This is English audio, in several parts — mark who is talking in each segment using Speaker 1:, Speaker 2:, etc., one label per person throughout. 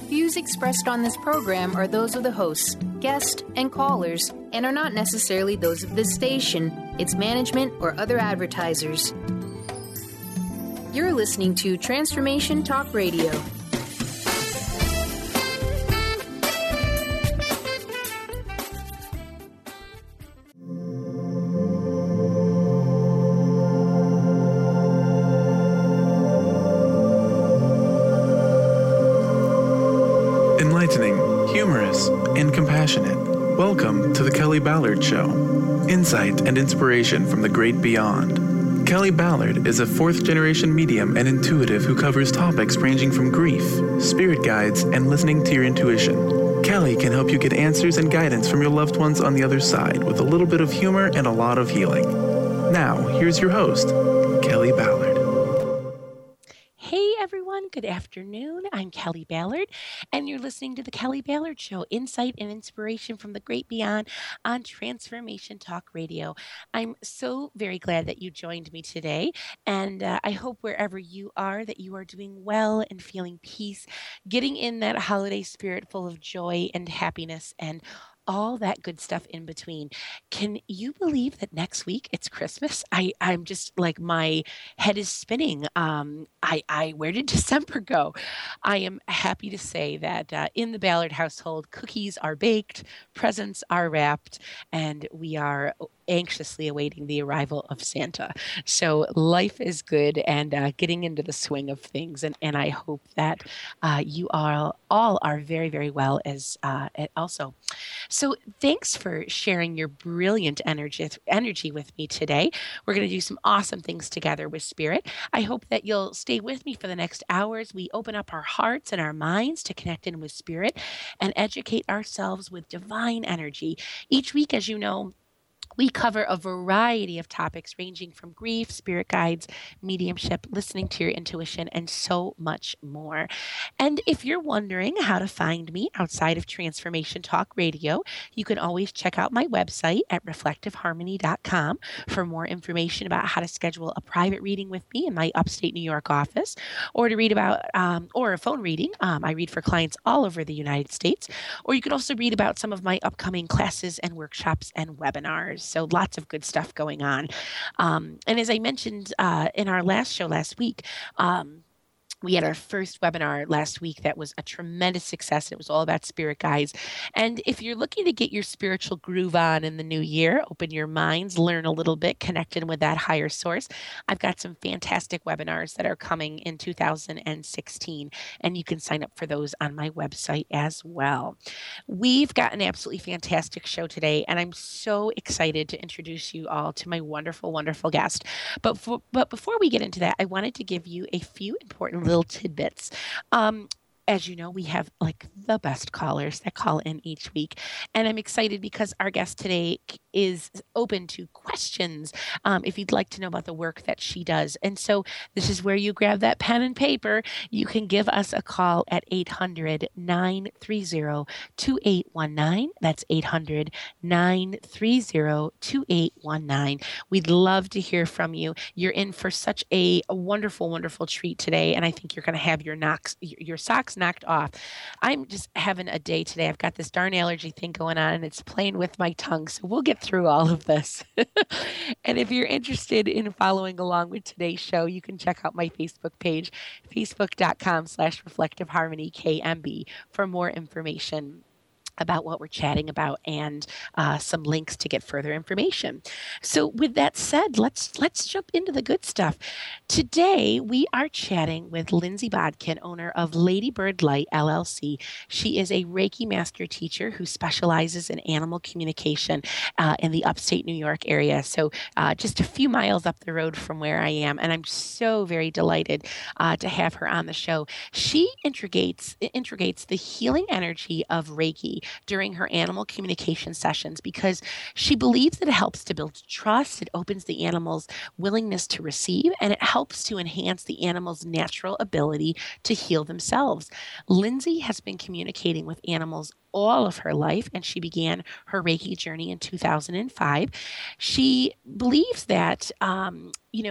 Speaker 1: Views expressed on this program are those of the hosts, guests, and callers, and are not necessarily those of this station, its management, or other advertisers. You're listening to Transformation Talk Radio.
Speaker 2: Enlightening, humorous, and compassionate. Welcome to The Kelly Ballard Show. Insight and inspiration from the great beyond. Kelly Ballard is a fourth-generation medium and intuitive who covers topics ranging from grief, spirit guides, and listening to your intuition. Kelly can help you get answers and guidance from your loved ones on the other side with a little bit of humor and a lot of healing. Now, here's your host, Kelly Ballard.
Speaker 3: Hey everyone, good afternoon. I'm Kelly Ballard, and you're listening to The Kelly Ballard Show, insight and inspiration from the great beyond on Transformation Talk Radio. I'm so very glad that you joined me today, and I hope wherever you are that you are doing well and feeling peace, getting in that holiday spirit full of joy and happiness and all that good stuff in between. Can you believe that next week it's Christmas? I'm just like, my head is spinning. Where did December go? I am happy to say that in the Ballard household, cookies are baked, presents are wrapped, and we are anxiously awaiting the arrival of Santa. So life is good and getting into the swing of things. And I hope that you all are very, very well as also. So thanks for sharing your brilliant energy with me today. We're going to do some awesome things together with Spirit. I hope that you'll stay with me for the next hours. We open up our hearts and our minds to connect in with Spirit and educate ourselves with divine energy. Each week, as you know, we cover a variety of topics ranging from grief, spirit guides, mediumship, listening to your intuition, and so much more. And if you're wondering how to find me outside of Transformation Talk Radio, you can always check out my website at reflectiveharmony.com for more information about how to schedule a private reading with me in my upstate New York office, or to read about, or a phone reading. I read for clients all over the United States. Or you can also read about some of my upcoming classes and workshops and webinars. So lots of good stuff going on. And as I mentioned in our last show last week, we had our first webinar last week that was a tremendous success. It was all about spirit guides. And if you're looking to get your spiritual groove on in the new year, open your minds, learn a little bit, connect in with that higher source, I've got some fantastic webinars that are coming in 2016, and you can sign up for those on my website as well. We've got an absolutely fantastic show today, and I'm so excited to introduce you all to my wonderful, wonderful guest. But before we get into that, I wanted to give you a few important little tidbits. As you know, we have like the best callers that call in each week. And I'm excited because our guest today is open to questions if you'd like to know about the work that she does. And so this is where you grab that pen and paper. You can give us a call at 800-930-2819. That's 800-930-2819. We'd love to hear from you. You're in for such a wonderful, wonderful treat today. And I think you're going to have your socks knocked off. I'm just having a day today. I've got this darn allergy thing going on, and it's playing with my tongue. So we'll get through all of this. And if you're interested in following along with today's show, you can check out my Facebook page, facebook.com/reflectiveharmonykmb, for more information about what we're chatting about and some links to get further information. So with that said, let's jump into the good stuff. Today, we are chatting with Lindsay Bodkin, owner of Lady Bird Light, LLC. She is a Reiki master teacher who specializes in animal communication in the upstate New York area. So just a few miles up the road from where I am. And I'm so very delighted to have her on the show. She integrates the healing energy of Reiki during her animal communication sessions because she believes that it helps to build trust, it opens the animal's willingness to receive, and it helps to enhance the animal's natural ability to heal themselves. Lindsay has been communicating with animals all of her life, and she began her Reiki journey in 2005. She believes that,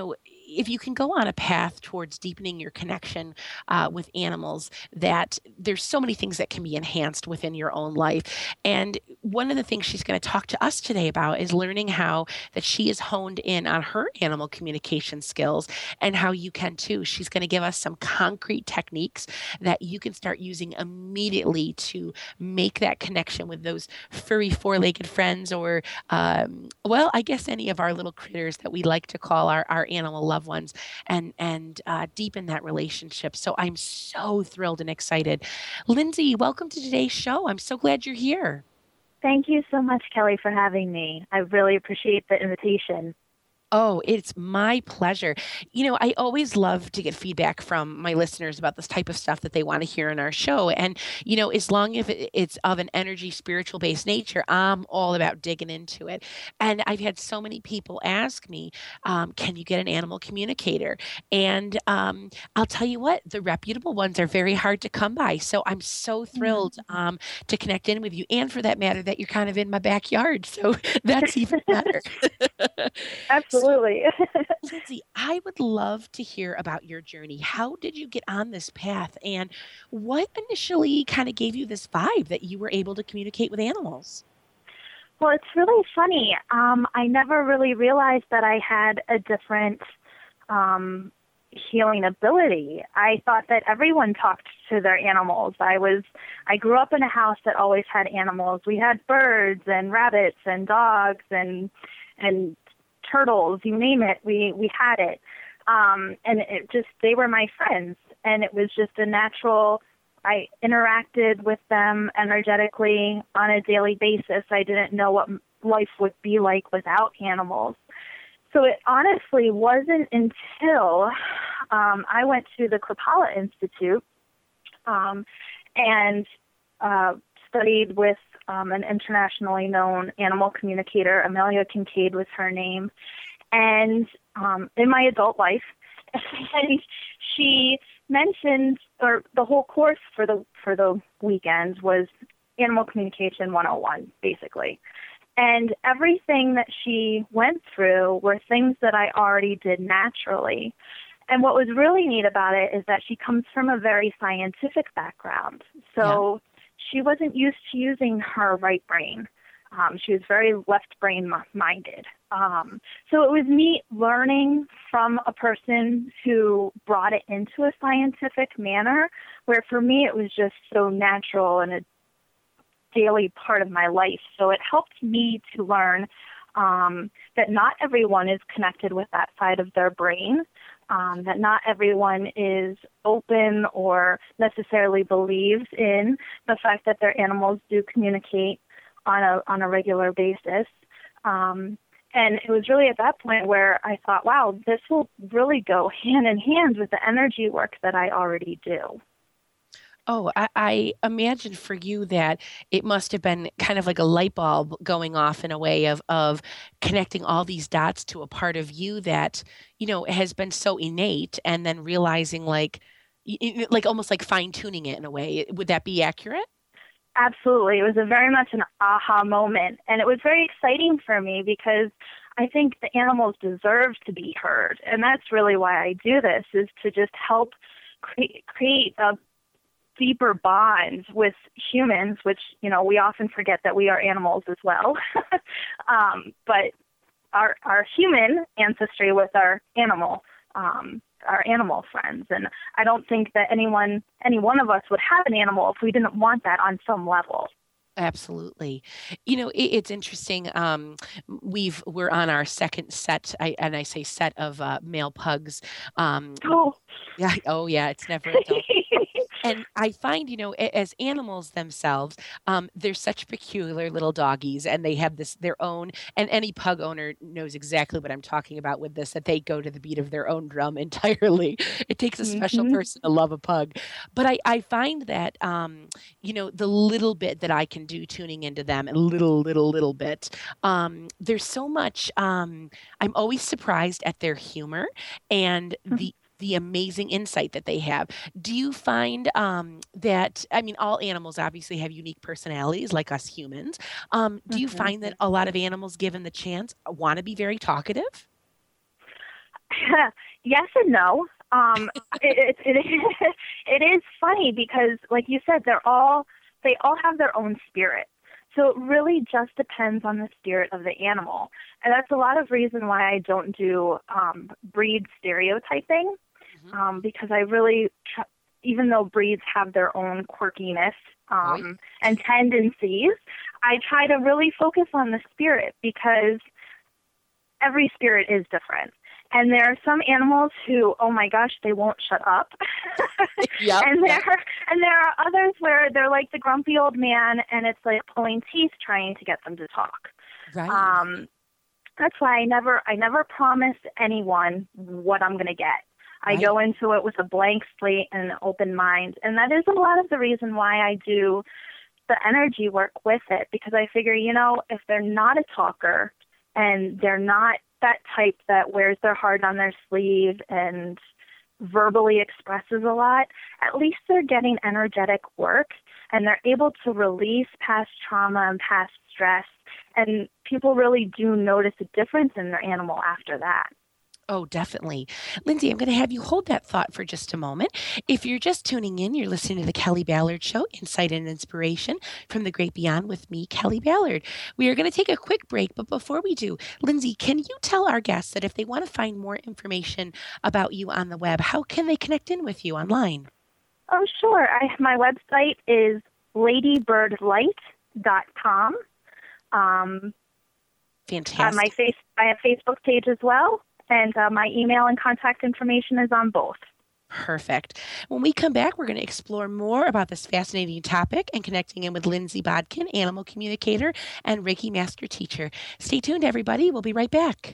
Speaker 3: if you can go on a path towards deepening your connection with animals, that there's so many things that can be enhanced within your own life. And one of the things she's going to talk to us today about is learning how that she has honed in on her animal communication skills and how you can too. She's going to give us some concrete techniques that you can start using immediately to make that connection with those furry four-legged friends, or well, I guess any of our little critters that we like to call our animal loved ones, and deepen that relationship. So I'm so thrilled and excited. Lindsay, welcome to today's show. I'm so glad you're here.
Speaker 4: Thank you so much, Kelly, for having me. I really appreciate the invitation.
Speaker 3: Oh, it's my pleasure. I always love to get feedback from my listeners about this type of stuff that they want to hear in our show. And, as long as it's of an energy, spiritual based nature, I'm all about digging into it. And I've had so many people ask me, can you get an animal communicator? And I'll tell you what, the reputable ones are very hard to come by. So I'm so thrilled to connect in with you. And for that matter, that you're kind of in my backyard. So that's even better.
Speaker 4: Absolutely.
Speaker 3: Lindsay, I would love to hear about your journey. How did you get on this path? And what initially kind of gave you this vibe that you were able to communicate with animals?
Speaker 4: Well, it's really funny. I never really realized that I had a different healing ability. I thought that everyone talked to their animals. I grew up in a house that always had animals. We had birds and rabbits and dogs and turtles, you name it, we had it. And they were my friends, and it was just a natural, I interacted with them energetically on a daily basis. I didn't know what life would be like without animals. So it honestly wasn't until I went to the Kripalu Institute and studied with an internationally known animal communicator. Amelia Kincaid was her name. And in my adult life, and she mentioned, or the whole course for the weekend was Animal Communication 101, basically. And everything that she went through were things that I already did naturally. And what was really neat about it is that she comes from a very scientific background. So she wasn't used to using her right brain. She was very left brain minded. So it was neat learning from a person who brought it into a scientific manner, where for me it was just so natural and a daily part of my life. So it helped me to learn that not everyone is connected with that side of their brain, that not everyone is open or necessarily believes in the fact that their animals do communicate on a regular basis. And it was really at that point where I thought, wow, this will really go hand in hand with the energy work that I already do.
Speaker 3: Oh, I imagine for you that it must have been kind of like a light bulb going off in a way of connecting all these dots to a part of you that, has been so innate, and then realizing like almost like fine tuning it in a way. Would that be accurate?
Speaker 4: Absolutely. It was very much an aha moment. And it was very exciting for me because I think the animals deserve to be heard. And that's really why I do this, is to just help create a deeper bonds with humans, which, we often forget that we are animals as well. But our human ancestry with our animal friends. And I don't think that any one of us would have an animal if we didn't want that on some level.
Speaker 3: Absolutely. It's interesting. We're on our second set, I say set of male pugs. Yeah. Oh, yeah. It's never a dull. And I find, as animals themselves, they're such peculiar little doggies, and they have their own, and any pug owner knows exactly what I'm talking about with this, that they go to the beat of their own drum entirely. It takes a special person to love a pug. But I find that, the little bit that I can do tuning into them, and little bit, there's so much, I'm always surprised at their humor and the amazing insight that they have. Do you find that, all animals obviously have unique personalities like us humans. Do you find that a lot of animals, given the chance, want to be very talkative?
Speaker 4: Yes and no. It is funny because, like you said, they all have their own spirit. So it really just depends on the spirit of the animal. And that's a lot of reason why I don't do breed stereotyping, because I really, even though breeds have their own quirkiness and tendencies, I try to really focus on the spirit because every spirit is different. And there are some animals who, oh my gosh, they won't shut up. Yep. And there are others where they're like the grumpy old man, and it's like pulling teeth trying to get them to talk. Right. That's why I never promise anyone what I'm going to get. I go into it with a blank slate and an open mind, and that is a lot of the reason why I do the energy work with it, because I figure, if they're not a talker and they're not that type that wears their heart on their sleeve and verbally expresses a lot, at least they're getting energetic work and they're able to release past trauma and past stress. And people really do notice a difference in their animal after that.
Speaker 3: Oh, definitely. Lindsay, I'm going to have you hold that thought for just a moment. If you're just tuning in, you're listening to the Kelly Ballard Show, Insight and Inspiration from the Great Beyond with me, Kelly Ballard. We are going to take a quick break, but before we do, Lindsay, can you tell our guests that if they want to find more information about you on the web, how can they connect in with you online?
Speaker 4: Oh, sure. My website is ladybirdlight.com.
Speaker 3: Fantastic.
Speaker 4: I have a Facebook page as well. And my email and contact information is on both.
Speaker 3: Perfect. When we come back, we're going to explore more about this fascinating topic and connecting in with Lindsay Bodkin, animal communicator and Reiki master teacher. Stay tuned, everybody. We'll be right back.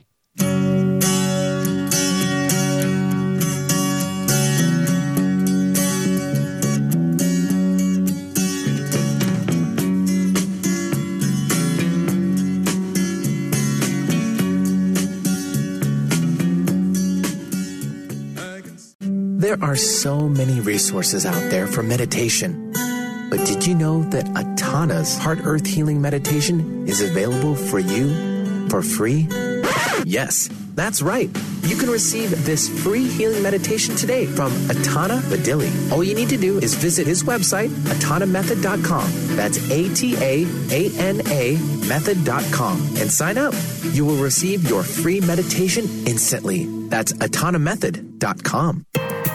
Speaker 5: There are so many resources out there for meditation. But did you know that Atana's Heart Earth Healing Meditation is available for you for free? Yes, that's right. You can receive this free healing meditation today from Atana Badili. All you need to do is visit his website, atanamethod.com. That's ATAANA method.com and sign up. You will receive your free meditation instantly. That's atanamethod.com.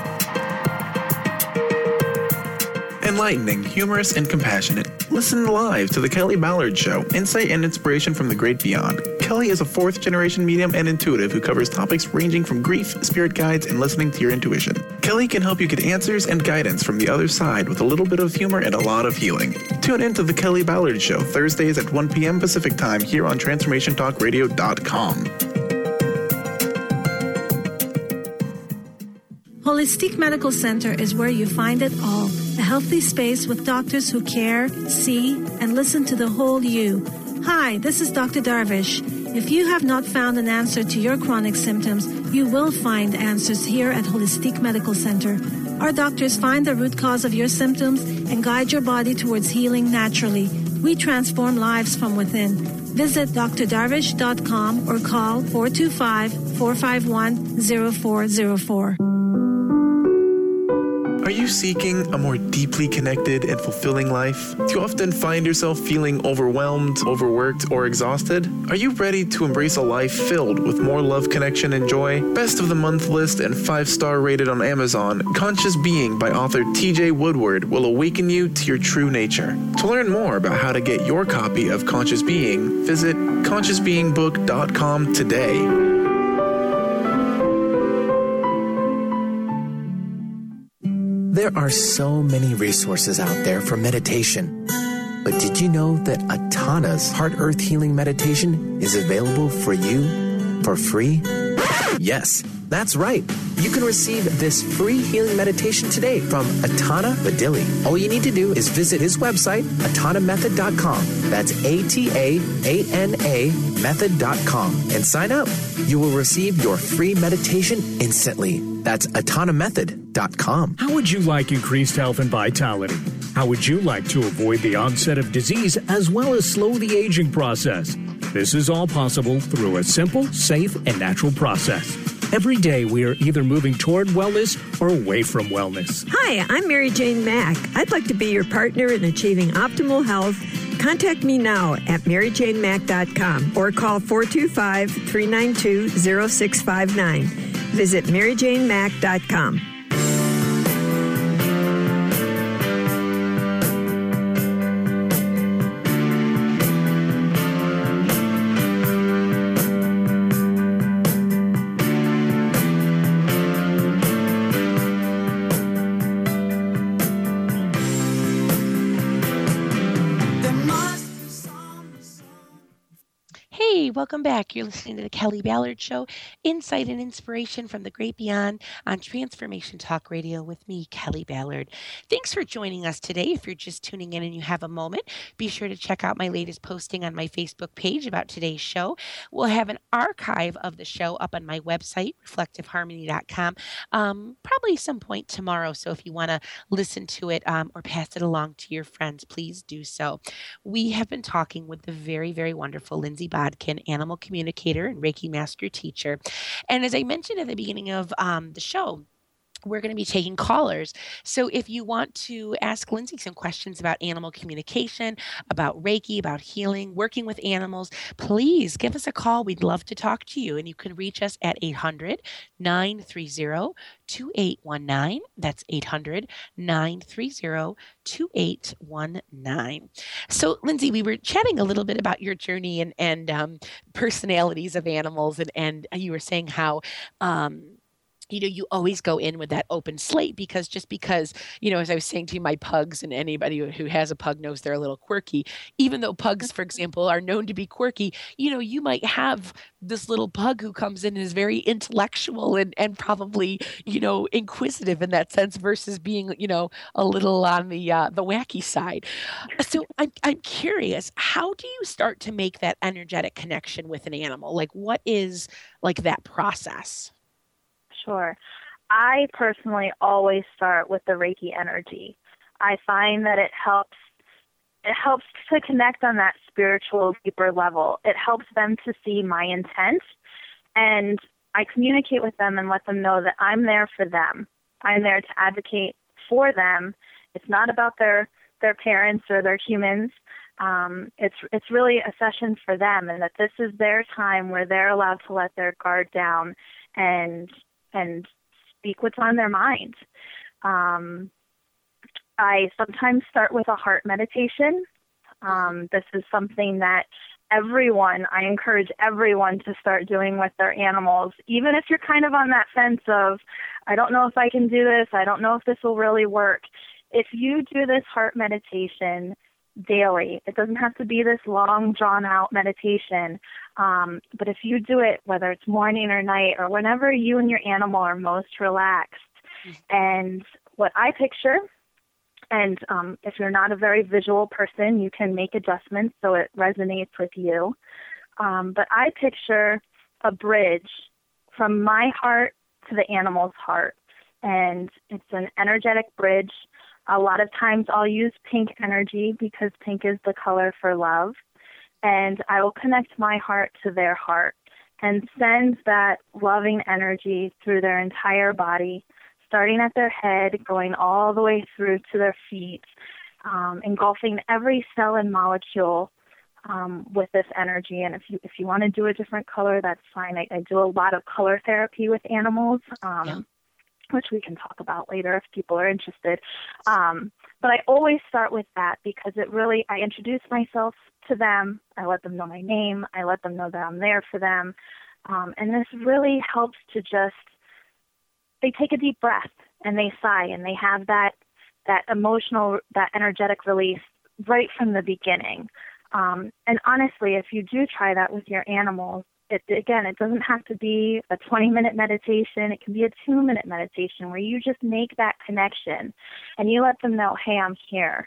Speaker 2: Enlightening, humorous, and compassionate. Listen live to The Kelly Ballard Show, Insight and Inspiration from the Great Beyond. Kelly is a fourth-generation medium and intuitive who covers topics ranging from grief, spirit guides, and listening to your intuition. Kelly can help you get answers and guidance from the other side with a little bit of humor and a lot of healing. Tune in to The Kelly Ballard Show, Thursdays at 1 p.m. Pacific Time here on TransformationTalkRadio.com.
Speaker 6: Holistic Medical Center is where you find it all. A healthy space with doctors who care, see, and listen to the whole you. Hi, this is Dr. Darvish. If you have not found an answer to your chronic symptoms, you will find answers here at Holistic Medical Center. Our doctors find the root cause of your symptoms and guide your body towards healing naturally. We transform lives from within. Visit drdarvish.com or call 425-451-0404.
Speaker 2: Are you seeking a more deeply connected and fulfilling life? Do you often find yourself feeling overwhelmed, overworked, or exhausted? Are you ready to embrace a life filled with more love, connection, and joy? Best of the Month list and 5-star rated on Amazon, Conscious Being by author TJ Woodward will awaken you to your true nature. To learn more about how to get your copy of Conscious Being, visit ConsciousBeingBook.com today.
Speaker 5: There are so many resources out there for meditation. But did you know that Atana's Heart Earth Healing Meditation is available for you for free? Yes, that's right. You can receive this free healing meditation today from Atana Badili. All you need to do is visit his website, atanamethod.com. That's ATAANA method.com and sign up. You will receive your free meditation instantly. That's atanamethod.com.
Speaker 7: How would you like increased health and vitality? How would you like to avoid the onset of disease as well as slow the aging process? This is all possible through a simple, safe, and natural process. Every day, we are either moving toward wellness or away from wellness.
Speaker 8: Hi, I'm Mary Jane Mack. I'd like to be your partner in achieving optimal health. Contact me now at maryjanemack.com or call 425-392-0659. Visit maryjanemack.com.
Speaker 3: Welcome back. You're listening to the Kelly Ballard Show, insight and inspiration from the great beyond on Transformation Talk Radio with me, Kelly Ballard. Thanks for joining us today. If you're just tuning in and you have a moment, be sure to check out my latest posting on my Facebook page about today's show. We'll have an archive of the show up on my website, reflectiveharmony.com, probably some point tomorrow. So if you want to listen to it or pass it along to your friends, please do so. We have been talking with the very, very wonderful Lindsay Bodkin, animal communicator and Reiki master teacher. And as I mentioned at the beginning of the show, we're going to be taking callers. So if you want to ask Lindsay some questions about animal communication, about Reiki, about healing, working with animals, please give us a call. We'd love to talk to you. And you can reach us at 800-930-2819. That's 800-930-2819. So Lindsay, we were chatting a little bit about your journey and personalities of animals. And you were saying how, you always go in with that open slate because, as I was saying to you, my pugs, and anybody who has a pug knows they're a little quirky. Even though pugs, for example, are known to be quirky, you might have this little pug who comes in and is very intellectual and probably, inquisitive in that sense versus being, a little on the wacky side. So I'm curious, how do you start to make that energetic connection with an animal? Like, what is that process?
Speaker 4: Sure. I personally always start with the Reiki energy. I find that it helps to connect on that spiritual, deeper level. It helps them to see my intent, and I communicate with them and let them know that I'm there for them. I'm there to advocate for them. It's not about their parents or their humans. It's really a session for them, and that this is their time where they're allowed to let their guard down and speak what's on their mind. I sometimes start with a heart meditation. This is something that I encourage everyone to start doing with their animals, even if you're kind of on that fence of, I don't know if I can do this, I don't know if this will really work. If you do this heart meditation daily, it doesn't have to be this long, drawn-out meditation, but if you do it, whether it's morning or night or whenever you and your animal are most relaxed, and what I picture, and if you're not a very visual person, you can make adjustments so it resonates with you, but I picture a bridge from my heart to the animal's heart, and it's an energetic bridge. A lot of times I'll use pink energy because pink is the color for love, and I will connect my heart to their heart and send that loving energy through their entire body, starting at their head, going all the way through to their feet, engulfing every cell and molecule with this energy. And if you want to do a different color, that's fine. I do a lot of color therapy with animals. Which we can talk about later if people are interested. But I always start with that because I introduce myself to them. I let them know my name. I let them know that I'm there for them. And this really helps to they take a deep breath and they sigh and they have that emotional, that energetic release right from the beginning. And honestly, if you do try that with your animals, it doesn't have to be a 20-minute meditation. It can be a 2-minute meditation where you just make that connection and you let them know, hey, I'm here.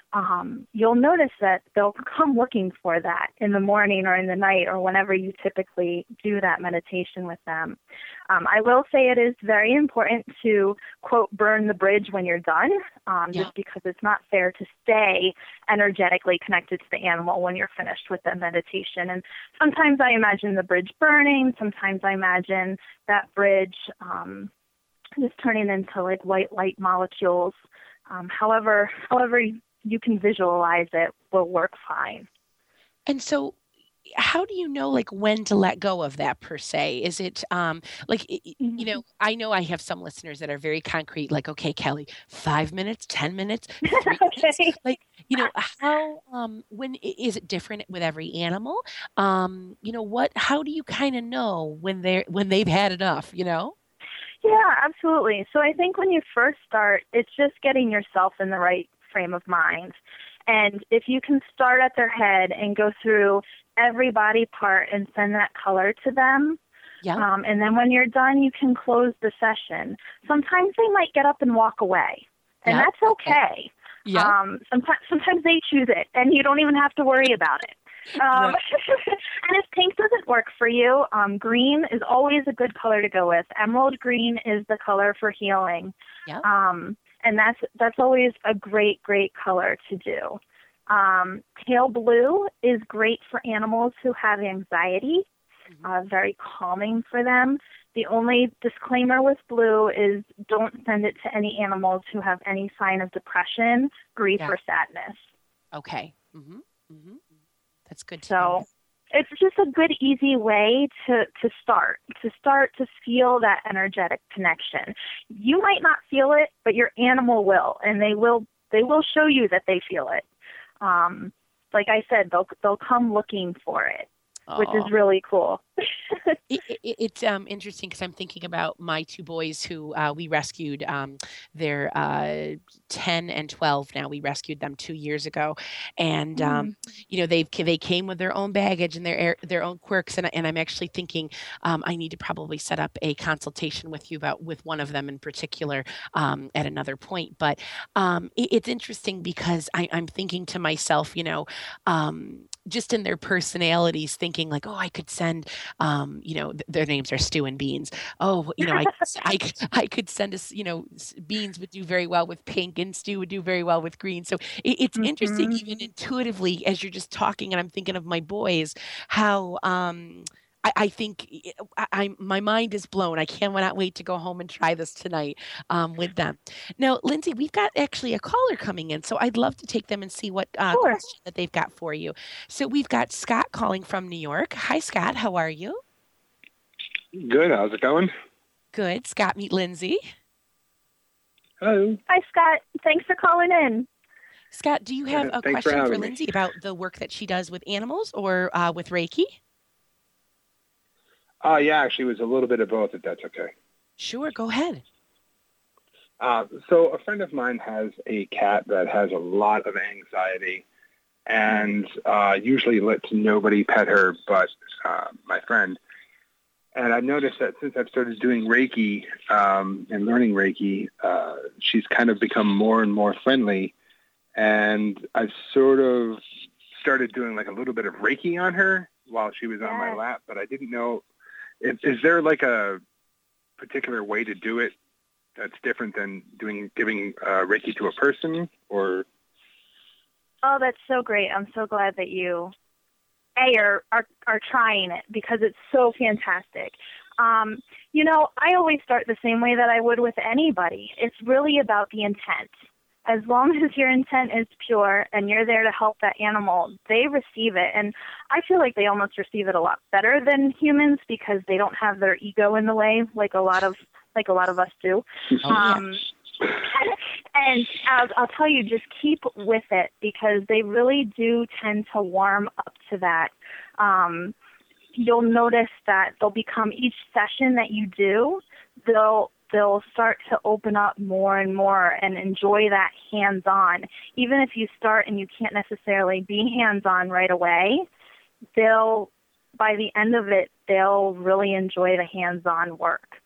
Speaker 4: you'll notice that they'll come looking for that in the morning or in the night or whenever you typically do that meditation with them. I will say it is very important to, quote, burn the bridge when you're done, just because it's not fair to stay energetically connected to the animal when you're finished with the meditation. And sometimes I imagine the bridge burning. Sometimes I imagine that bridge just turning into like white light molecules. However you can visualize it will work fine.
Speaker 3: And so how do you know like when to let go of that per se? Is it you know, I know I have some listeners that are very concrete, like, okay, Kelly, 5 minutes, 10 minutes, 3 minutes. Like, you know, how, when is it different with every animal? You know, how do you kind of know when they've had enough, you know?
Speaker 4: Yeah, absolutely. So I think when you first start, it's just getting yourself in the right frame of mind. And if you can start at their head and go through every body part and send that color to them, and then when you're done, you can close the session. Sometimes they might get up and walk away, and that's okay. Sometimes they choose it, and you don't even have to worry about it. And if pink doesn't work for you, green is always a good color to go with. Emerald green is the color for healing. And that's always a great color to do. Pale blue is great for animals who have anxiety, very calming for them. The only disclaimer with blue is don't send it to any animals who have any sign of depression, grief, or sadness.
Speaker 3: Okay. That's good to
Speaker 4: know. It's just a good, easy way to start to feel that energetic connection. You might not feel it, but your animal will, and they will show you that they feel it. Like I said, they'll come looking for it, which is really cool.
Speaker 3: It's interesting because I'm thinking about my two boys who we rescued. They're 10 and 12 now. We rescued them 2 years ago, and you know they came with their own baggage and their own quirks. And I'm actually thinking I need to probably set up a consultation with you with one of them in particular at another point. But it's interesting because I'm thinking to myself, you know. Just in their personalities, thinking like, oh, I could send, you know, their names are Stew and Beans. Oh, you know, I could send us, you know, Beans would do very well with pink and Stew would do very well with green. So it's interesting, even intuitively, as you're just talking, and I'm thinking of my boys, how I think my mind is blown. I cannot wait to go home and try this tonight with them. Now, Lindsay, we've got actually a caller coming in, so I'd love to take them and see what question that they've got for you. So we've got Scott calling from New York. Hi, Scott. How are you?
Speaker 9: Good. How's it going?
Speaker 3: Good. Scott, meet Lindsay.
Speaker 9: Hello.
Speaker 4: Hi, Scott. Thanks for calling in.
Speaker 3: Scott, do you have a question for Lindsay about the work that she does with animals or with Reiki?
Speaker 9: Yeah, actually, it was a little bit of both, if that's okay.
Speaker 3: Sure, go ahead.
Speaker 9: So a friend of mine has a cat that has a lot of anxiety and usually lets nobody pet her but my friend. And I've noticed that since I've started doing Reiki and learning Reiki, she's kind of become more and more friendly. And I've sort of started doing like a little bit of Reiki on her while she was on my lap, but I didn't know. Is there like a particular way to do it that's different than giving Reiki to a person, or?
Speaker 4: Oh, that's so great! I'm so glad that you are trying it because it's so fantastic. You know, I always start the same way that I would with anybody. It's really about the intent. As long as your intent is pure and you're there to help that animal, they receive it. And I feel like they almost receive it a lot better than humans because they don't have their ego in the way like a lot of us do. And I'll tell you, just keep with it because they really do tend to warm up to that. You'll notice that they'll become each session that you do, they'll start to open up more and more and enjoy that hands-on. Even if you start and you can't necessarily be hands-on right away, by the end of it, they'll really enjoy the hands-on work.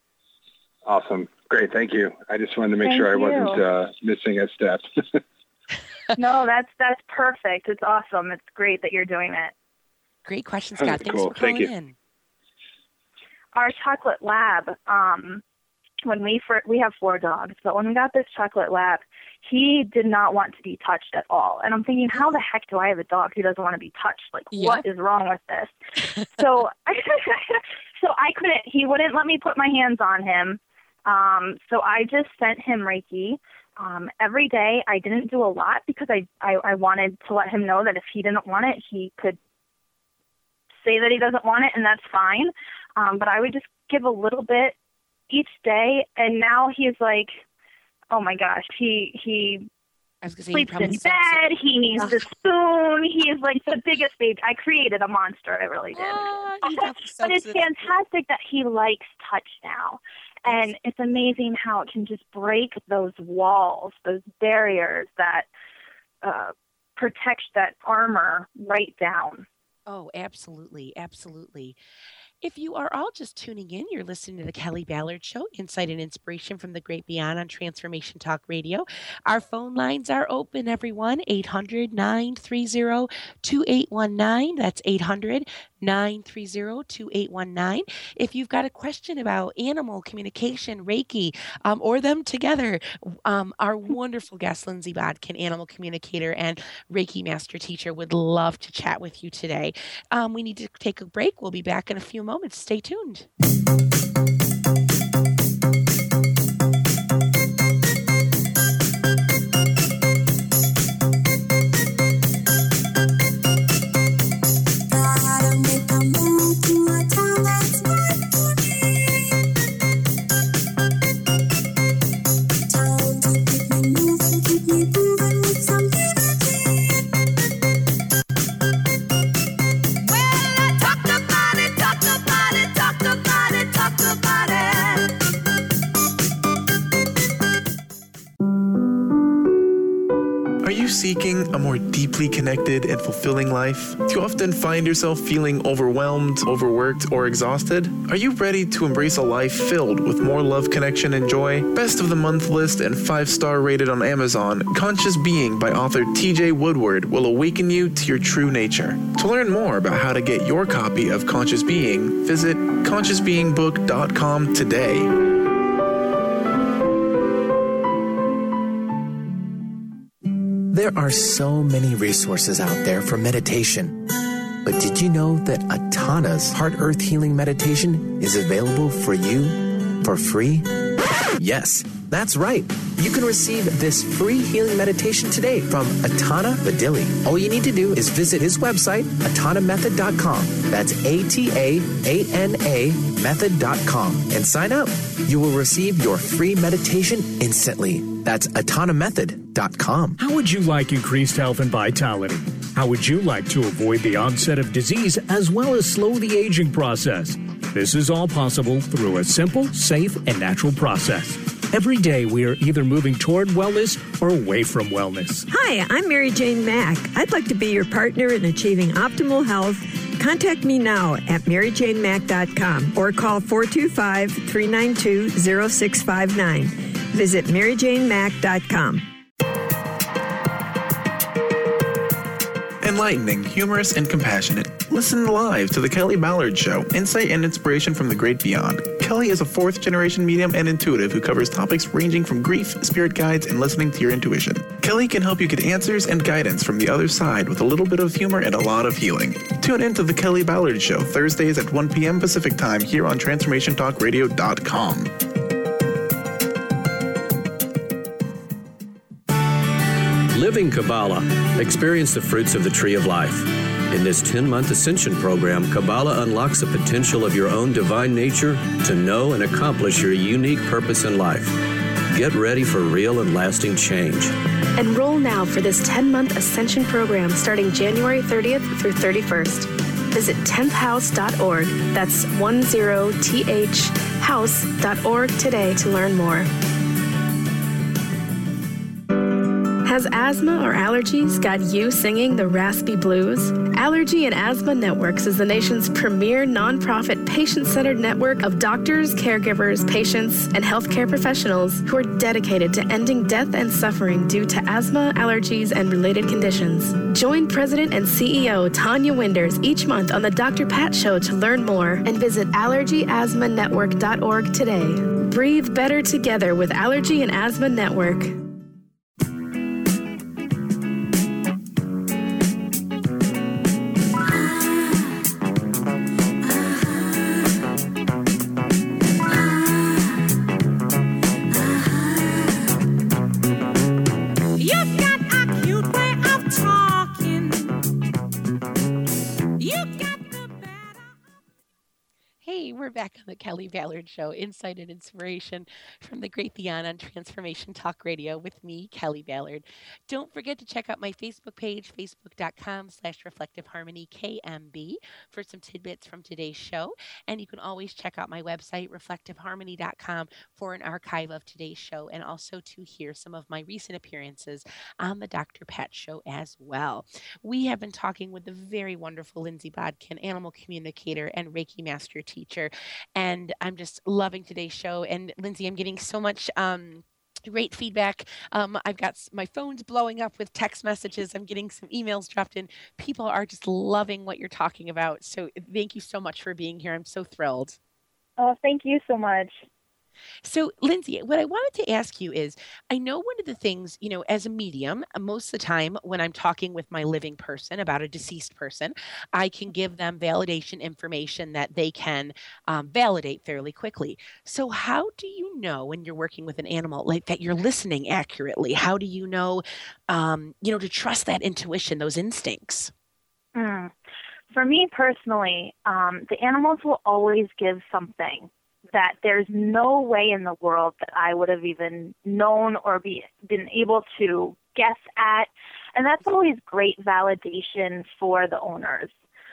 Speaker 9: Awesome. Great. Thank you. I just wanted to make sure I wasn't missing a step.
Speaker 4: No, that's perfect. It's awesome. It's great that you're doing it.
Speaker 3: Great question, Scott. Thanks
Speaker 9: cool.
Speaker 3: for calling
Speaker 9: Thank you.
Speaker 3: in.
Speaker 4: Our chocolate lab, when we have 4 dogs, but when we got this chocolate lab, he did not want to be touched at all. And I'm thinking, how the heck do I have a dog who doesn't want to be touched? Like, what is wrong with this? So I couldn't, he wouldn't let me put my hands on him. So I just sent him Reiki. Every day. I didn't do a lot because I wanted to let him know that if he didn't want it, he could say that he doesn't want it, and that's fine. But I would just give a little bit each day, and now he's like, oh my gosh, he sleeps in bed, he needs the spoon, he's like the biggest baby. I created a monster, I really did. But it's fantastic that he likes touch now. And it's amazing how it can just break those walls, those barriers that protect that armor right down.
Speaker 3: Oh, absolutely. Absolutely. If you are all just tuning in, you're listening to the Kelly Ballard Show, Insight and Inspiration from the Great Beyond on Transformation Talk Radio. Our phone lines are open, everyone. 800-930-2819. That's 800-930-2819. If you've got a question about animal communication, Reiki, or them together, our wonderful guest, Lindsay Bodkin, animal communicator and Reiki master teacher, would love to chat with you today. We need to take a break. We'll be back in a few moments. Stay tuned.
Speaker 2: Seeking a more deeply connected and fulfilling life? Do you often find yourself feeling overwhelmed, overworked, or exhausted? Are you ready to embrace a life filled with more love, connection, and joy? Best of the month list and 5-star rated on Amazon, Conscious Being by author TJ Woodward will awaken you to your true nature. To learn more about how to get your copy of Conscious Being, visit consciousbeingbook.com today.
Speaker 5: There are so many resources out there for meditation. But did you know that Atana's Heart Earth Healing Meditation is available for you for free? Yes, that's right. You can receive this free healing meditation today from Atana Badili. All you need to do is visit his website, atanamethod.com. That's ATAANA method.com and sign up. You will receive your free meditation instantly. That's atanamethod.com.
Speaker 7: How would you like increased health and vitality? How would you like to avoid the onset of disease as well as slow the aging process? This is all possible through a simple, safe, and natural process. Every day, we are either moving toward wellness or away from wellness.
Speaker 8: Hi, I'm Mary Jane Mack. I'd like to be your partner in achieving optimal health. Contact me now at maryjanemack.com or call 425-392-0659. Visit maryjanemack.com.
Speaker 2: Enlightening, humorous, and compassionate. Listen live to The Kelly Ballard Show, Insight and Inspiration from the Great Beyond. Kelly is a 4th-generation medium and intuitive who covers topics ranging from grief, spirit guides, and listening to your intuition. Kelly can help you get answers and guidance from the other side with a little bit of humor and a lot of healing. Tune in to The Kelly Ballard Show, Thursdays at 1 p.m. Pacific Time here on TransformationTalkRadio.com.
Speaker 10: Living Kabbalah. Experience the fruits of the tree of life. In this 10-month Ascension program, Kabbalah unlocks the potential of your own divine nature to know and accomplish your unique purpose in life. Get ready for real and lasting change.
Speaker 11: Enroll now for this 10-month Ascension program starting January 30th through 31st. Visit 10thhouse.org. That's 10thhouse.org today to learn more. Has asthma or allergies got you singing the raspy blues? Allergy and Asthma Networks is the nation's premier nonprofit patient-centered network of doctors, caregivers, patients, and healthcare professionals who are dedicated to ending death and suffering due to asthma, allergies, and related conditions. Join President and CEO Tanya Winders each month on the Dr. Pat Show to learn more and visit allergyasthmanetwork.org today. Breathe better together with Allergy and Asthma Network.
Speaker 3: We're back on the Kelly Ballard Show, Insight and Inspiration from the Great Beyond on Transformation Talk Radio with me, Kelly Ballard. Don't forget to check out my Facebook page, facebook.com/ReflectiveHarmonyKMB for some tidbits from today's show. And you can always check out my website, reflectiveharmony.com, for an archive of today's show and also to hear some of my recent appearances on the Dr. Pat Show as well. We have been talking with the very wonderful Lindsay Bodkin, animal communicator and Reiki master teacher. And I'm just loving today's show. And Lindsay, I'm getting so much great feedback. I've got my phone's blowing up with text messages. I'm getting some emails dropped in. People are just loving what you're talking about. So thank you so much for being here. I'm so thrilled.
Speaker 4: Oh, thank you so much.
Speaker 3: So, Lindsay, what I wanted to ask you is, I know one of the things, as a medium, most of the time when I'm talking with my living person about a deceased person, I can give them validation information that they can validate fairly quickly. So how do you know when you're working with an animal, like that you're listening accurately? How do you know, to trust that intuition, those instincts?
Speaker 4: For me personally, the animals will always give something that there's no way in the world that I would have even known or been able to guess at. And that's always great validation for the owners.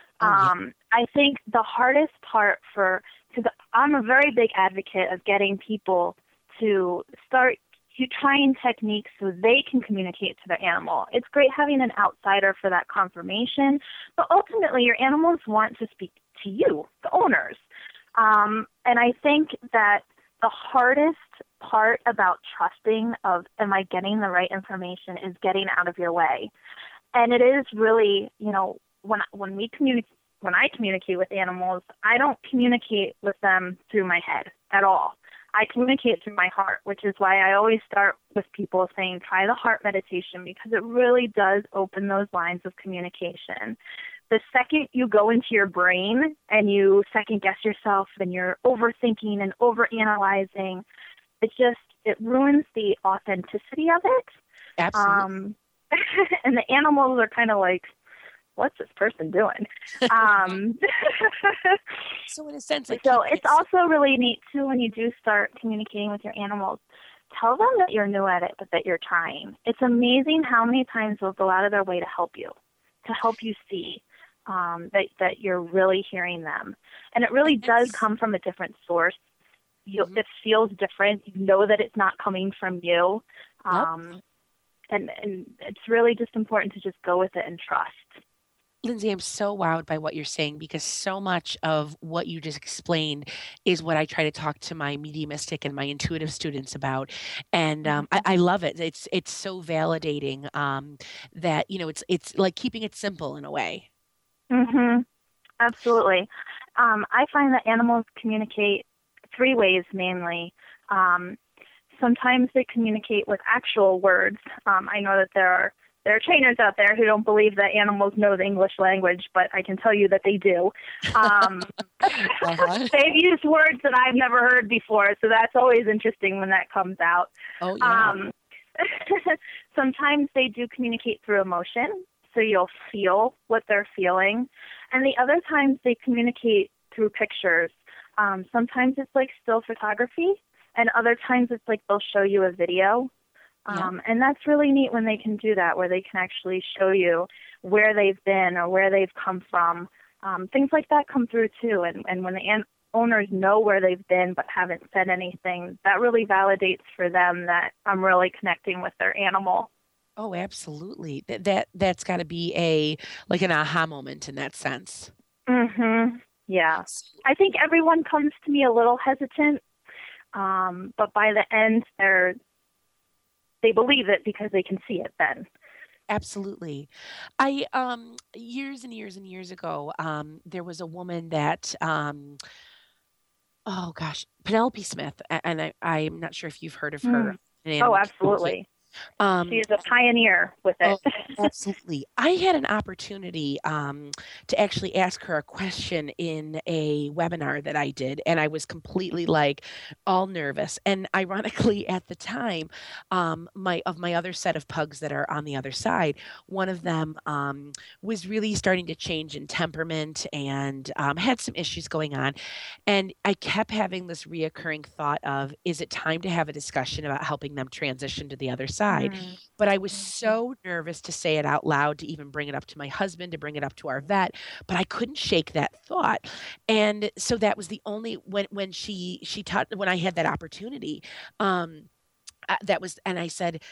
Speaker 4: I think the hardest part because I'm a very big advocate of getting people to start trying techniques so they can communicate to their animal. It's great having an outsider for that confirmation, but ultimately your animals want to speak to you, the owners. And I think that the hardest part about trusting of, am I getting the right information, is getting out of your way. And it is really, when I communicate with animals, I don't communicate with them through my head at all. I communicate through my heart, which is why I always start with people saying, try the heart meditation, because it really does open those lines of communication. The second you go into your brain and you second guess yourself and you're overthinking and overanalyzing, it ruins the authenticity of it.
Speaker 3: Absolutely.
Speaker 4: And the animals are kind of like, what's this person doing?
Speaker 3: So in a sense,
Speaker 4: it's also really neat too when you do start communicating with your animals. Tell them that you're new at it, but that you're trying. It's amazing how many times they'll go out of their way to help you see that you're really hearing them. And it really does come from a different source. It feels different. You know that it's not coming from you. And it's really just important to just go with it and trust.
Speaker 3: Lindsay, I'm so wowed by what you're saying, because so much of what you just explained is what I try to talk to my mediumistic and my intuitive students about. And I love it. It's so validating that, it's like keeping it simple in a way.
Speaker 4: Mm-hmm. Absolutely. I find that animals communicate 3 ways mainly. Sometimes they communicate with actual words. I know that there are trainers out there who don't believe that animals know the English language, but I can tell you that they do. They've used words that I've never heard before, so that's always interesting when that comes out.
Speaker 3: Oh, yeah.
Speaker 4: Sometimes they do communicate through emotion, so you'll feel what they're feeling. And the other times they communicate through pictures. Sometimes it's like still photography, and other times it's like they'll show you a video. And that's really neat when they can do that, where they can actually show you where they've been or where they've come from. Things like that come through too. And when the owners know where they've been but haven't said anything, that really validates for them that I'm really connecting with their animal.
Speaker 3: Oh, absolutely. That's got to be like an aha moment in that sense.
Speaker 4: Yeah. I think everyone comes to me a little hesitant, but by the end, they believe it because they can see it then.
Speaker 3: Absolutely. I years and years and years ago, there was a woman that oh gosh, Penelope Smith, and I'm not sure if you've heard of her. An
Speaker 4: Oh,
Speaker 3: animal communicator.
Speaker 4: absolutely. She is a pioneer with it.
Speaker 3: Oh, absolutely. I had an opportunity to actually ask her a question in a webinar that I did, and I was completely like all nervous. And ironically, at the time, my other set of pugs that are on the other side, one of them was really starting to change in temperament and had some issues going on. And I kept having this reoccurring thought of, is it time to have a discussion about helping them transition to the other side? But I was so nervous to say it out loud, to even bring it up to my husband, to bring it up to our vet, but I couldn't shake that thought. And so that was the only when she taught when I had that opportunity. That was, and I said,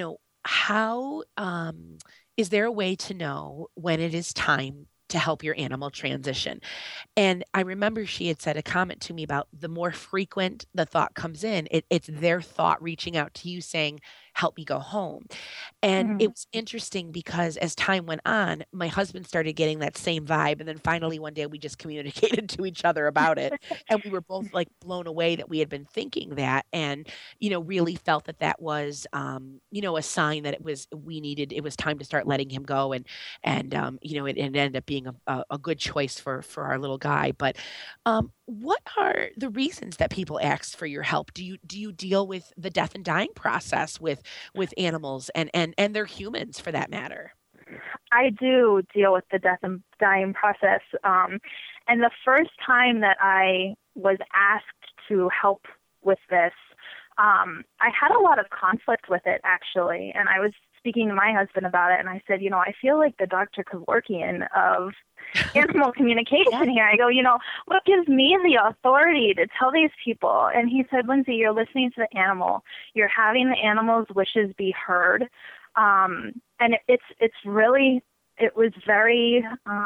Speaker 3: how is there a way to know when it is time to help your animal transition? And I remember she had said a comment to me about the more frequent the thought comes in, it's their thought reaching out to you saying, help me go home. And it was interesting because as time went on, my husband started getting that same vibe. And then finally one day we just communicated to each other about it. And we were both like blown away that we had been thinking that, and, really felt that was, a sign that it was time to start letting him go. And it ended up being a good choice for our little guy. But what are the reasons that people ask for your help? Do you deal with the death and dying process with animals and they're humans for that matter?
Speaker 4: I do deal with the death and dying process. And the first time that I was asked to help with this, I had a lot of conflict with it, actually. And I was speaking to my husband about it, and I said, I feel like the Dr. Kevorkian of animal communication here. I go, what gives me the authority to tell these people? And he said, Lindsay, you're listening to the animal. You're having the animal's wishes be heard. And it was very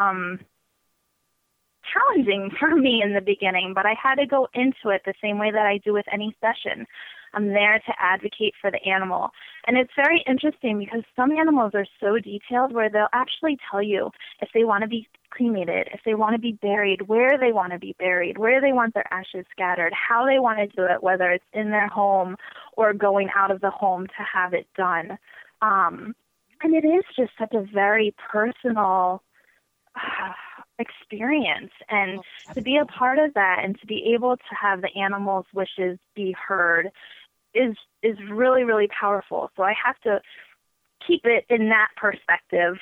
Speaker 4: challenging for me in the beginning, but I had to go into it the same way that I do with any session. I'm there to advocate for the animal. And it's very interesting because some animals are so detailed where they'll actually tell you if they want to be cremated, if they want to be buried, where they want to be buried, where they want their ashes scattered, how they want to do it, whether it's in their home or going out of the home to have it done. And it is just such a very personal experience, and to be a part of that and to be able to have the animal's wishes be heard is really, really powerful. So I have to keep it in that perspective,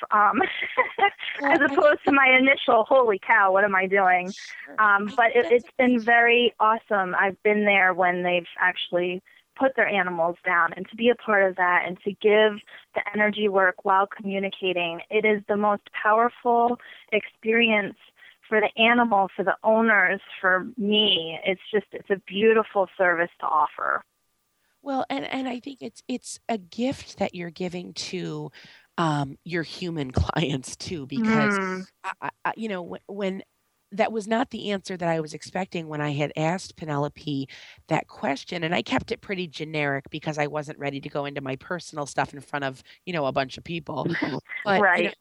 Speaker 4: as opposed to my initial, holy cow, what am I doing? But it's been very awesome. I've been there when they've actually put their animals down, and to be a part of that and to give the energy work while communicating, it is the most powerful experience for the animal, for the owners, for me. It's a beautiful service to offer.
Speaker 3: Well, and I think it's a gift that you're giving to your human clients too, because when that was not the answer that I was expecting when I had asked Penelope that question, and I kept it pretty generic because I wasn't ready to go into my personal stuff in front of a bunch of people. But
Speaker 4: right.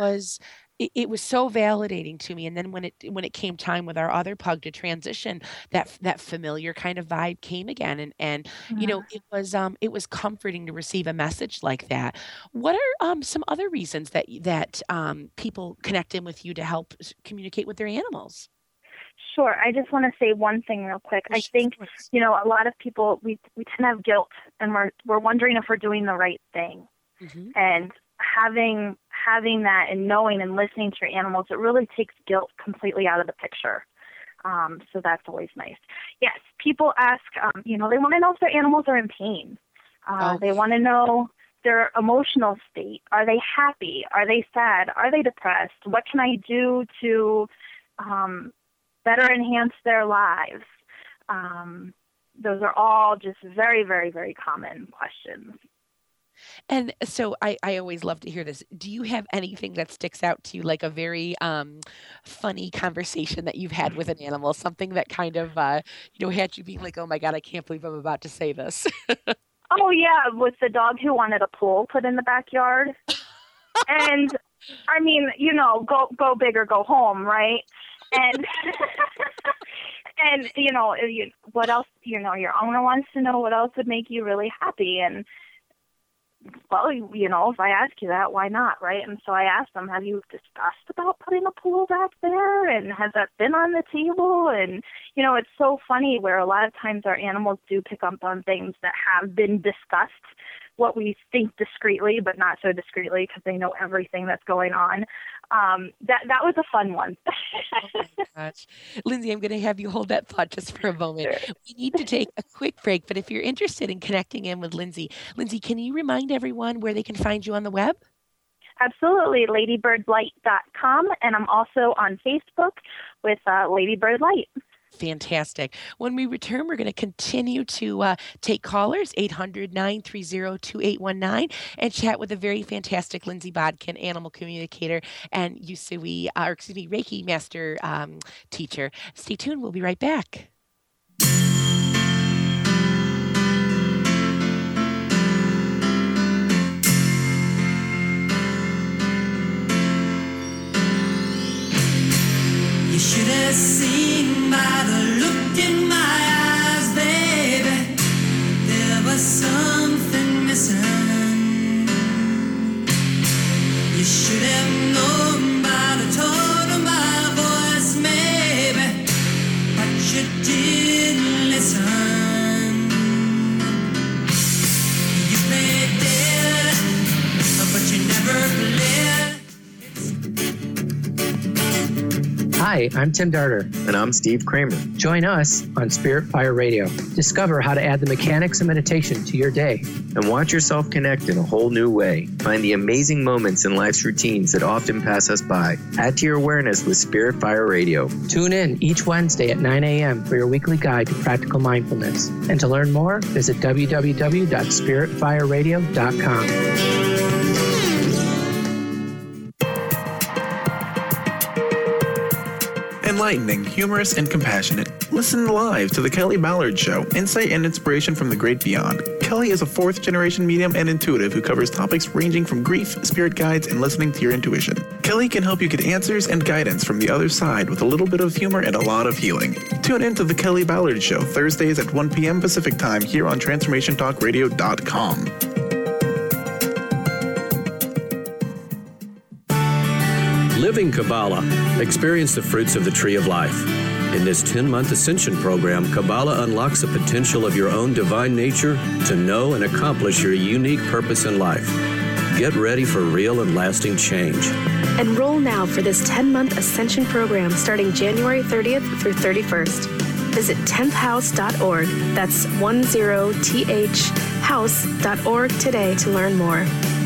Speaker 3: it was so validating to me. And then when it came time with our other pug to transition, that familiar kind of vibe came again, and it was comforting to receive a message like that. What are some other reasons that people connect in with you to help communicate with their animals?
Speaker 4: Sure. I just want to say one thing real quick. I think, a lot of people, we tend to have guilt, and we're wondering if we're doing the right thing. Mm-hmm. And having that and knowing and listening to your animals, it really takes guilt completely out of the picture. So that's always nice. Yes, people ask, they want to know if their animals are in pain. They want to know their emotional state. Are they happy? Are they sad? Are they depressed? What can I do to better enhance their lives? Those are all just very, very, very common questions.
Speaker 3: And so I always love to hear this. Do you have anything that sticks out to you, like a very funny conversation that you've had with an animal, something that kind of, had you being like, oh my God, I can't believe I'm about to say this?
Speaker 4: Oh, yeah, with the dog who wanted a pool put in the backyard. And, I mean, go big or go home, right? And, and what else, your owner wants to know what else would make you really happy. And, well, if I ask you that, why not, right? And so I asked them, have you discussed about putting a pool back there? And has that been on the table? And, it's so funny where a lot of times our animals do pick up on things that have been discussed, what we think discreetly, but not so discreetly because they know everything that's going on. That was a fun one.
Speaker 3: Oh my gosh. Lindsay, I'm going to have you hold that thought just for a moment. Sure. We need to take a quick break, but if you're interested in connecting in with Lindsay, can you remind everyone where they can find you on the web?
Speaker 4: Absolutely, ladybirdlight.com, and I'm also on Facebook with Ladybird Light.
Speaker 3: Fantastic. When we return, we're going to continue to take callers, 800-930-2819, and chat with a very fantastic Lindsay Bodkin, animal communicator and Reiki master teacher. Stay tuned. We'll be right back.
Speaker 12: You should have seen by the look in my eyes, baby, there was something missing. You should have known by the tone of my voice, maybe, but you didn't listen. You played dead, but you never played.
Speaker 13: Hi, I'm Tim Darter.
Speaker 5: And I'm Steve Kramer.
Speaker 13: Join us on Spirit Fire Radio. Discover how to add the mechanics of meditation to your day.
Speaker 5: And watch yourself connect in a whole new way. Find the amazing moments in life's routines that often pass us by. Add to your awareness with Spirit Fire Radio.
Speaker 13: Tune in each Wednesday at 9 a.m. for your weekly guide to practical mindfulness. And to learn more, visit www.spiritfireradio.com.
Speaker 2: Enlightening, humorous, and compassionate. Listen live to The Kelly Ballard Show, insight and inspiration from the great beyond. Kelly is a fourth-generation medium and intuitive who covers topics ranging from grief, spirit guides, and listening to your intuition. Kelly can help you get answers and guidance from the other side with a little bit of humor and a lot of healing. Tune in to The Kelly Ballard Show, Thursdays at 1 p.m. Pacific Time here on TransformationTalkRadio.com.
Speaker 10: Living Kabbalah. Experience the fruits of the tree of life. In this 10-month Ascension program, Kabbalah unlocks the potential of your own divine nature to know and accomplish your unique purpose in life. Get ready for real and lasting change.
Speaker 11: Enroll now for this 10-month Ascension program starting January 30th through 31st. Visit 10thhouse.org. That's 10thhouse.org today to learn more.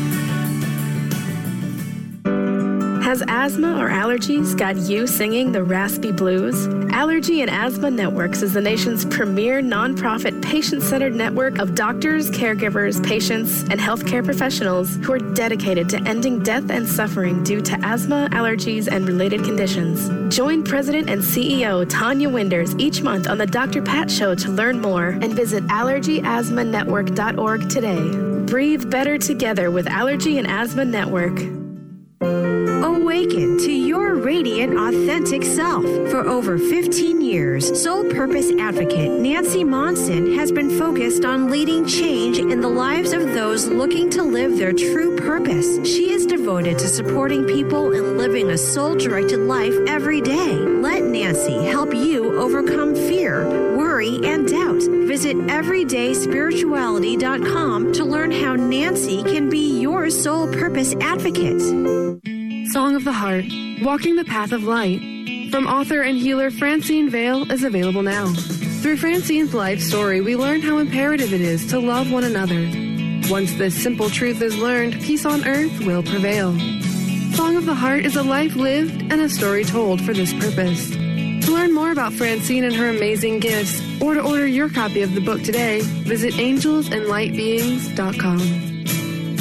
Speaker 11: Has asthma or allergies got you singing the raspy blues? Allergy and Asthma Networks is the nation's premier nonprofit patient-centered network of doctors, caregivers, patients, and healthcare professionals who are dedicated to ending death and suffering due to asthma, allergies, and related conditions. Join President and CEO Tanya Winders each month on the Dr. Pat Show to learn more and visit allergyasthmanetwork.org today. Breathe better together with Allergy and Asthma Network.
Speaker 14: Awaken to your radiant, authentic self. For over 15 years, Soul Purpose Advocate Nancy Monson has been focused on leading change in the lives of those looking to live their true purpose. She is devoted to supporting people in living a soul-directed life every day. Let Nancy help you overcome fear, worry, and doubt. Visit everydayspirituality.com to learn how Nancy can be your Soul Purpose Advocate.
Speaker 15: Song of the Heart, Walking the Path of Light, from author and healer Francine Vale is available now. Through Francine's life story, we learn how imperative it is to love one another. Once this simple truth is learned, peace on earth will prevail. Song of the Heart is a life lived and a story told for this purpose. To learn more about Francine and her amazing gifts, or to order your copy of the book today, visit angelsandlightbeings.com.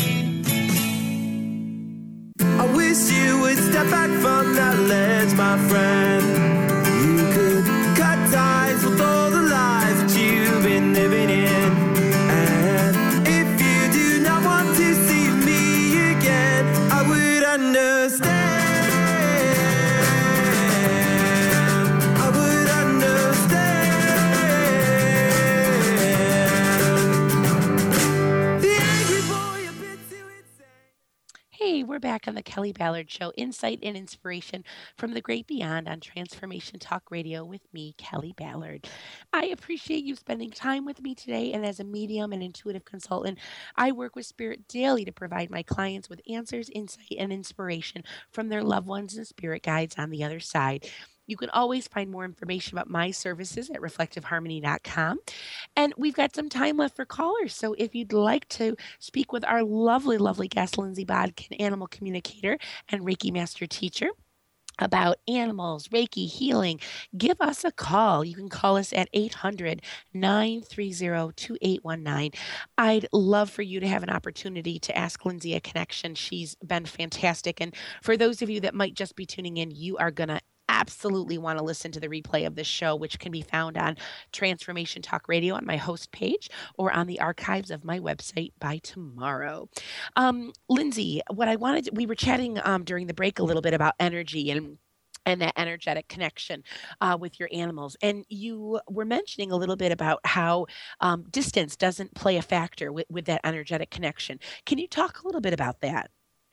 Speaker 16: step back from that ledge, my friend. You could cut ties with all the lies that you've been living in. And if you do not want to see me again, I would understand. I would understand. The angry boy a bit too insane.
Speaker 3: Hey, we're back on the Kelly Ballard Show, insight and inspiration from the great beyond on Transformation Talk Radio with me, Kelly Ballard. I appreciate you spending time with me today, and as a medium and intuitive consultant, I work with Spirit daily to provide my clients with answers, insight, and inspiration from their loved ones and spirit guides on the other side. You can always find more information about my services at reflectiveharmony.com. And we've got some time left for callers. So if you'd like to speak with our lovely, lovely guest, Lindsay Bodkin, animal communicator and Reiki master teacher, about animals, Reiki, healing, give us a call. You can call us at 800-930-2819. I'd love for you to have an opportunity to ask Lindsay a connection. She's been fantastic. And for those of you that might just be tuning in, you are going to absolutely want to listen to the replay of this show, which can be found on Transformation Talk Radio on my host page or on the archives of my website by tomorrow. Lindsay, we were chatting during the break a little bit about energy and that energetic connection with your animals. And you were mentioning a little bit about how distance doesn't play a factor with that energetic connection. Can you talk a little bit about that?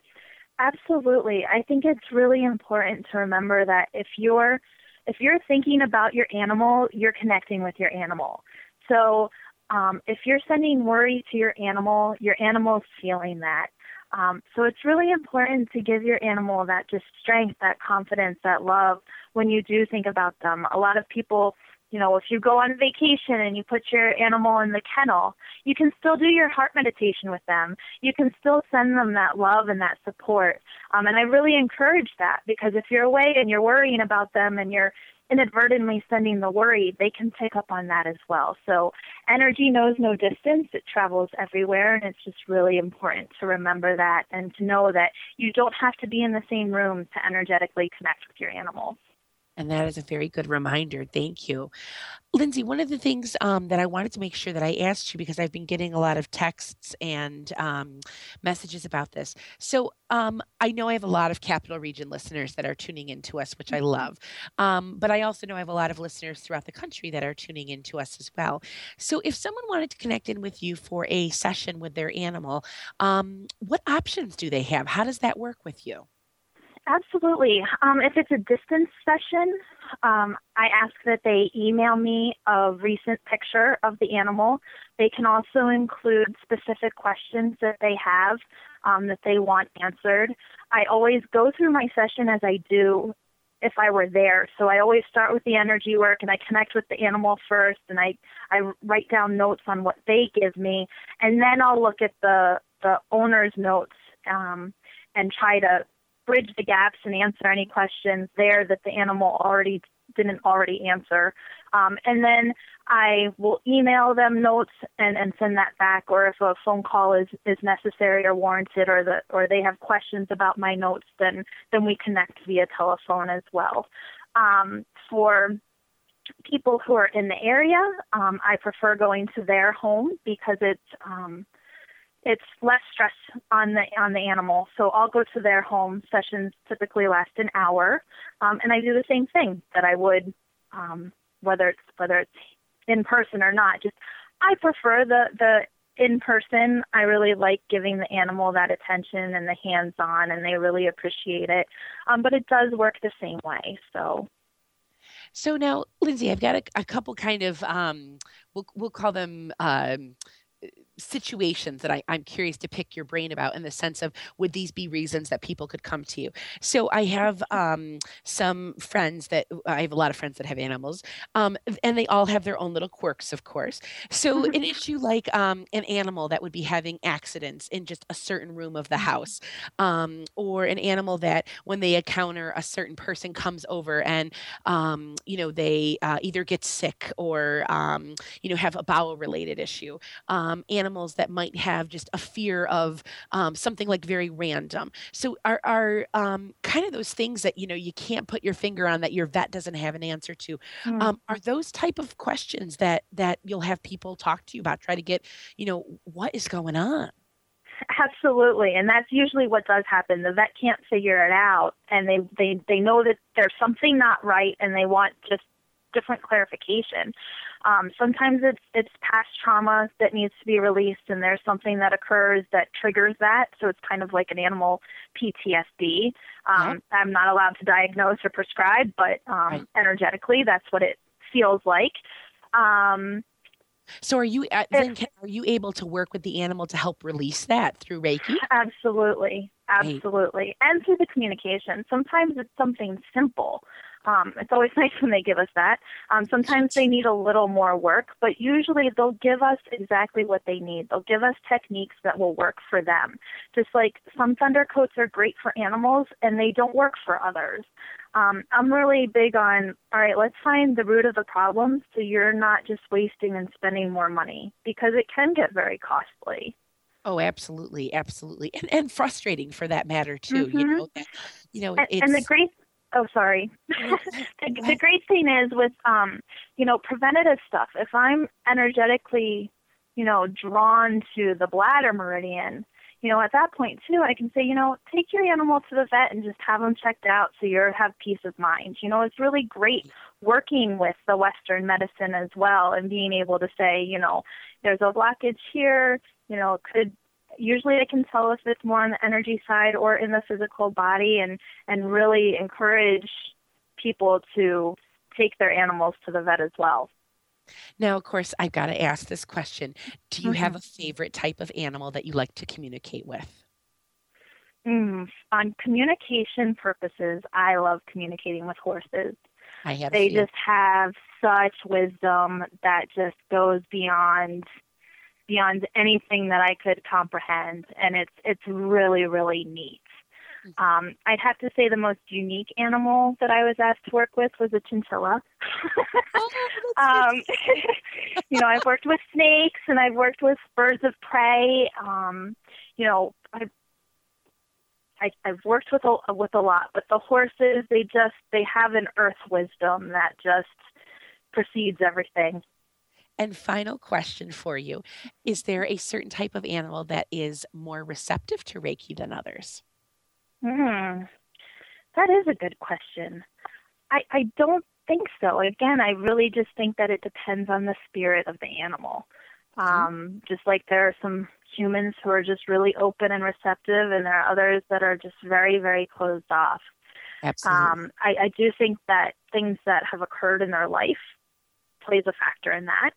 Speaker 4: Absolutely. I think it's really important to remember that if you're thinking about your animal, you're connecting with your animal. So if you're sending worry to your animal's feeling that. So it's really important to give your animal that just strength, that confidence, that love when you do think about them. A lot of people, if you go on vacation and you put your animal in the kennel, you can still do your heart meditation with them. You can still send them that love and that support. And I really encourage that, because if you're away and you're worrying about them and you're inadvertently sending the worry, they can pick up on that as well. So energy knows no distance. It travels everywhere, and it's just really important to remember that and to know that you don't have to be in the same room to energetically connect with your animal.
Speaker 3: And that is a very good reminder. Thank you. Lindsay, one of the things that I wanted to make sure that I asked you, because I've been getting a lot of texts and messages about this. So I know I have a lot of Capital Region listeners that are tuning in to us, which I love. But I also know I have a lot of listeners throughout the country that are tuning in to us as well. So if someone wanted to connect in with you for a session with their animal, what options do they have? How does that work with you?
Speaker 4: Absolutely. If it's a distance session, I ask that they email me a recent picture of the animal. They can also include specific questions that they have that they want answered. I always go through my session as I do if I were there. So I always start with the energy work, and I connect with the animal first, and I write down notes on what they give me, and then I'll look at the owner's notes and try to bridge the gaps and answer any questions there that the animal didn't already answer. And then I will email them notes and send that back, or if a phone call is necessary or warranted, or they have questions about my notes, then we connect via telephone as well. For people who are in the area, I prefer going to their home because it's less stress on the animal. So I'll go to their home. Sessions typically last an hour, and I do the same thing that I would, whether it's in person or not. Just I prefer the in person. I really like giving the animal that attention and the hands-on, and they really appreciate it. But it does work the same way.
Speaker 3: So now, Lindsay, I've got a couple kind of we'll call them situations that I'm curious to pick your brain about, in the sense of, would these be reasons that people could come to you? So I have some friends I have a lot of friends that have animals, and they all have their own little quirks, of course. So an issue like an animal that would be having accidents in just a certain room of the house, or an animal that when they encounter a certain person comes over and, they either get sick or, have a bowel related issue. Animals animals that might have just a fear of something like very random. So are kind of those things that, you can't put your finger on that your vet doesn't have an answer to. Are those type of questions that you'll have people talk to you about, try to get, what is going on?
Speaker 4: Absolutely, and that's usually what does happen. The vet can't figure it out, and they know that there's something not right, and they want just different clarification. Sometimes it's past trauma that needs to be released, and there's something that occurs that triggers that. So it's kind of like an animal PTSD. I'm not allowed to diagnose or prescribe, but energetically, that's what it feels like.
Speaker 3: So are you able to work with the animal to help release that through Reiki?
Speaker 4: Absolutely. Right. And through the communication. Sometimes it's something simple. It's always nice when they give us that. Sometimes they need a little more work, but usually they'll give us exactly what they need. They'll give us techniques that will work for them. Just like some thunder coats are great for animals and they don't work for others. I'm really big on, all right, let's find the root of the problem so you're not just wasting and spending more money, because it can get very costly.
Speaker 3: Oh, absolutely. Absolutely. And frustrating for that matter too.
Speaker 4: Mm-hmm. And the great, the great thing is with, preventative stuff, if I'm energetically, drawn to the bladder meridian, at that point too, I can say, take your animal to the vet and just have them checked out so you have peace of mind. It's really great working with the Western medicine as well and being able to say, there's a blockage here, usually I can tell if it's more on the energy side or in the physical body, and really encourage people to take their animals to the vet as well.
Speaker 3: Now, of course, I've got to ask this question. Do you have a favorite type of animal that you like to communicate with?
Speaker 4: On communication purposes, I love communicating with horses. They just have such wisdom that just goes beyond anything that I could comprehend, and it's really, really neat. I'd have to say the most unique animal that I was asked to work with was a chinchilla. I've worked with snakes and I've worked with birds of prey. I've worked with a lot, but the horses, they have an earth wisdom that just precedes everything.
Speaker 3: And final question for you. Is there a certain type of animal that is more receptive to Reiki than others?
Speaker 4: That is a good question. I don't think so. Again, I really just think that it depends on the spirit of the animal. Just like there are some humans who are just really open and receptive, and there are others that are just very, very closed off.
Speaker 3: Absolutely.
Speaker 4: I do think that things that have occurred in their life plays a factor in that,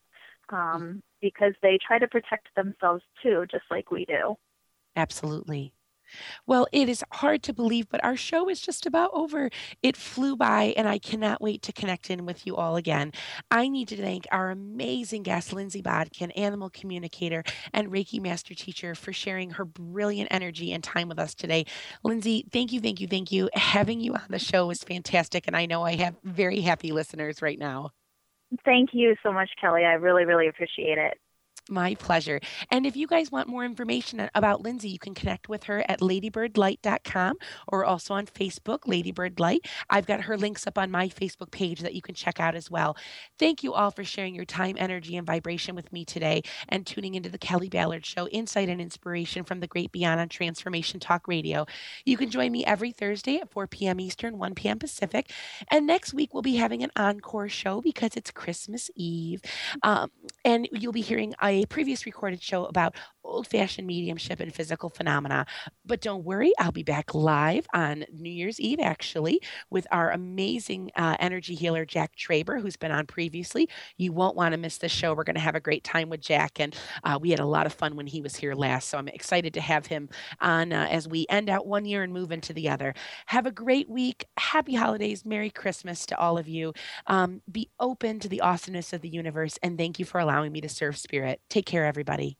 Speaker 4: because they try to protect themselves too, just like we do.
Speaker 3: Absolutely. Well, it is hard to believe, but our show is just about over. It flew by, and I cannot wait to connect in with you all again. I need to thank our amazing guest, Lindsay Bodkin, animal communicator and Reiki master teacher, for sharing her brilliant energy and time with us today. Lindsay, thank you, thank you, thank you. Having you on the show is fantastic, and I know I have very happy listeners right now.
Speaker 4: Thank you so much, Kelly. I really, really appreciate it.
Speaker 3: My pleasure. And if you guys want more information about Lindsay, you can connect with her at ladybirdlight.com or also on Facebook, Ladybird Light. I've got her links up on my Facebook page that you can check out as well. Thank you all for sharing your time, energy, and vibration with me today and tuning into the Kelly Ballard Show, insight and inspiration from the great beyond on Transformation Talk Radio. You can join me every Thursday at 4 p.m. Eastern, 1 p.m. Pacific. And next week, we'll be having an encore show because it's Christmas Eve. And you'll be hearing a previous recorded show about old-fashioned mediumship and physical phenomena. But don't worry, I'll be back live on New Year's Eve, actually, with our amazing energy healer, Jack Traber, who's been on previously. You won't want to miss this show. We're going to have a great time with Jack, and we had a lot of fun when he was here last, so I'm excited to have him on as we end out one year and move into the other. Have a great week. Happy holidays. Merry Christmas to all of you. Be open to the awesomeness of the universe, and thank you for allowing me to serve spirit. Take care, everybody.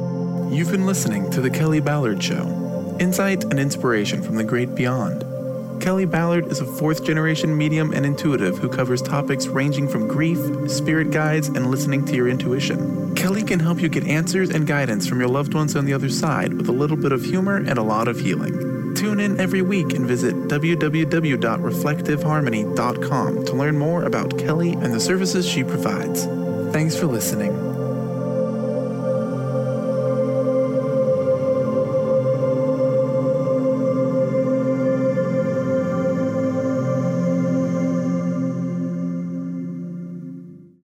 Speaker 2: You've been listening to The Kelly Ballard Show, insight and inspiration from the great beyond. Kelly Ballard is a fourth-generation medium and intuitive who covers topics ranging from grief, spirit guides, and listening to your intuition. Kelly can help you get answers and guidance from your loved ones on the other side with a little bit of humor and a lot of healing. Tune in every week and visit www.reflectiveharmony.com to learn more about Kelly and the services she provides. Thanks for listening.